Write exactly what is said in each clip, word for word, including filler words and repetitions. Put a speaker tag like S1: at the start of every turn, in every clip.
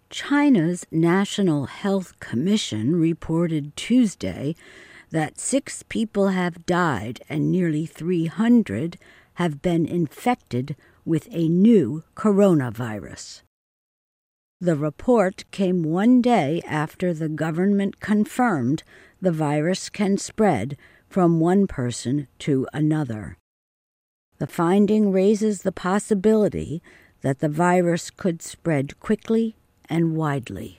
S1: China's National Health Commission reported Tuesday that six people have died and nearly three hundred have been infected with a new coronavirus. The report came one day after the government confirmed the virus can spread from one person to another. The finding raises the possibility that the virus could spread quickly and widely.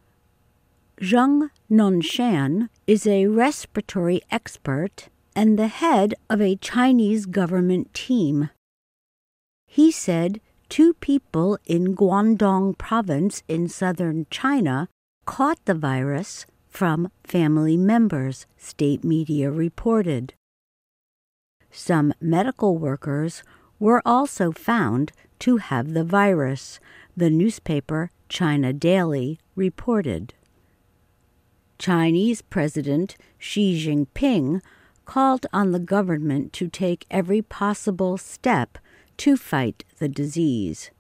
S1: Zheng Nongxian is a respiratory expert and the head of a Chinese government team. He said two people in Guangdong province in southern China caught the virus from family members, state media reported. Some medical workers were also found to have the virus, the newspaper China Daily reported. Chinese President Xi Jinping called on the government to take every possible step to fight the disease.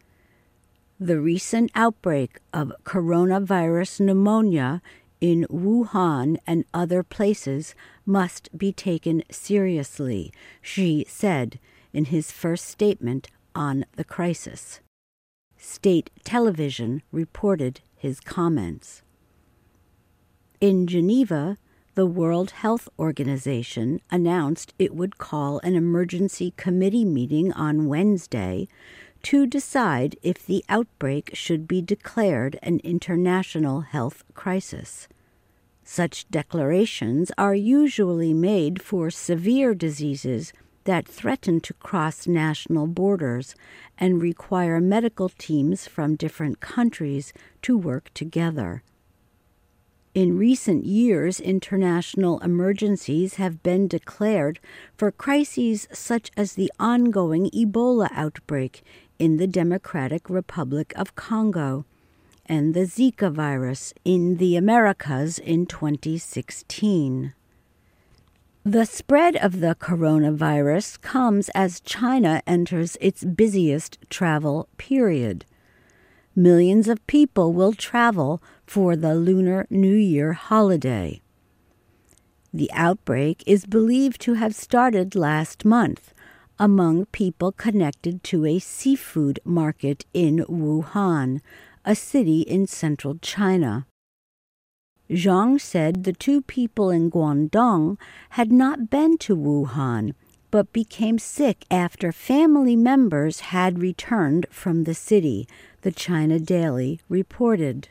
S1: The recent outbreak of coronavirus pneumonia in Wuhan and other places must be taken seriously, Xi said in his first statement on the crisis. State television reported his comments. In Geneva, the World Health Organization announced it would call an emergency committee meeting on Wednesday to decide if the outbreak should be declared an international health crisis. Such declarations are usually made for severe diseases that threaten to cross national borders and require medical teams from different countries to work together. In recent years, international emergencies have been declared for crises such as the ongoing Ebola outbreak in the Democratic Republic of Congo and the Zika virus in the Americas in twenty sixteen. The spread of the coronavirus comes as China enters its busiest travel period. Millions of people will travel for the Lunar New Year holiday. The outbreak is believed to have started last month among people connected to a seafood market in Wuhan, a city in central China. Zhang said the two people in Guangdong had not been to Wuhan, but became sick after family members had returned from the city, the China Daily reported.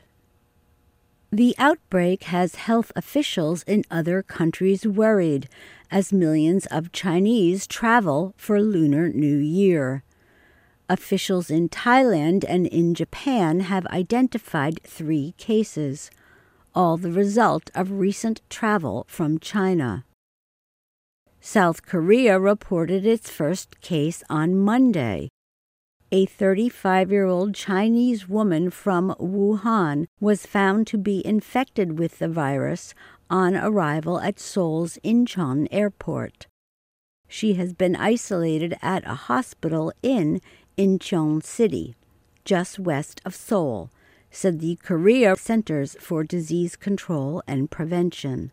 S1: The outbreak has health officials in other countries worried, as millions of Chinese travel for Lunar New Year. Officials in Thailand and in Japan have identified three cases, all the result of recent travel from China. South Korea reported its first case on Monday. A thirty-five-year-old Chinese woman from Wuhan was found to be infected with the virus on arrival at Seoul's Incheon Airport. She has been isolated at a hospital in Incheon City, just west of Seoul, said the Korea Centers for Disease Control and Prevention.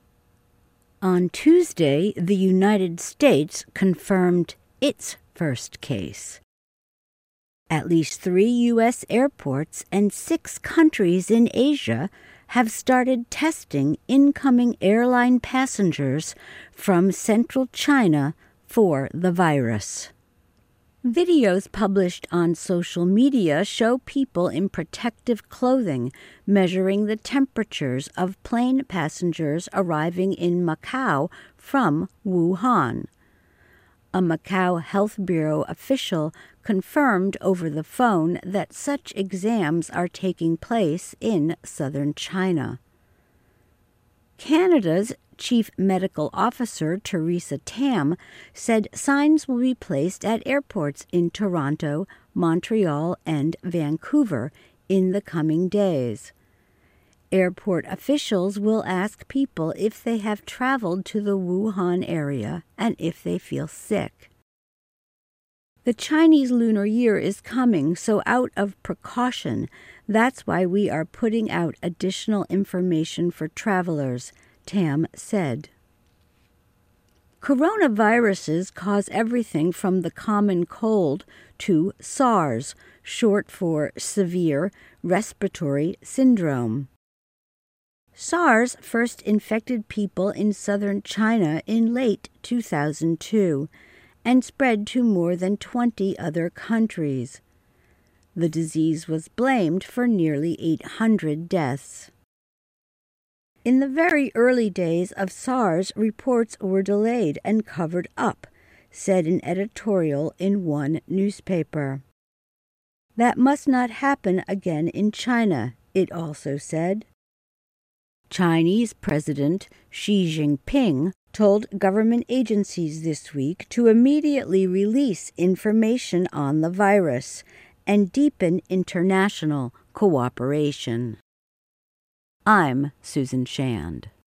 S1: On Tuesday, the United States confirmed its first case. At least three U S airports and six countries in Asia have started testing incoming airline passengers from central China for the virus. Videos published on social media show people in protective clothing measuring the temperatures of plane passengers arriving in Macau from Wuhan. A Macau Health Bureau official confirmed over the phone that such exams are taking place in southern China. Canada's Chief Medical Officer Theresa Tam said signs will be placed at airports in Toronto, Montreal, and Vancouver in the coming days. Airport officials will ask people if they have traveled to the Wuhan area and if they feel sick. The Chinese Lunar Year is coming, so out of precaution, that's why we are putting out additional information for travelers, Tam said. Coronaviruses cause everything from the common cold to SARS, short for Severe Respiratory Syndrome. SARS first infected people in southern China in late two thousand two and spread to more than twenty other countries. The disease was blamed for nearly eight hundred deaths. In the very early days of SARS, reports were delayed and covered up, said an editorial in one newspaper. That must not happen again in China, it also said. Chinese President Xi Jinping told government agencies this week to immediately release information on the virus and deepen international cooperation. I'm Susan Shand.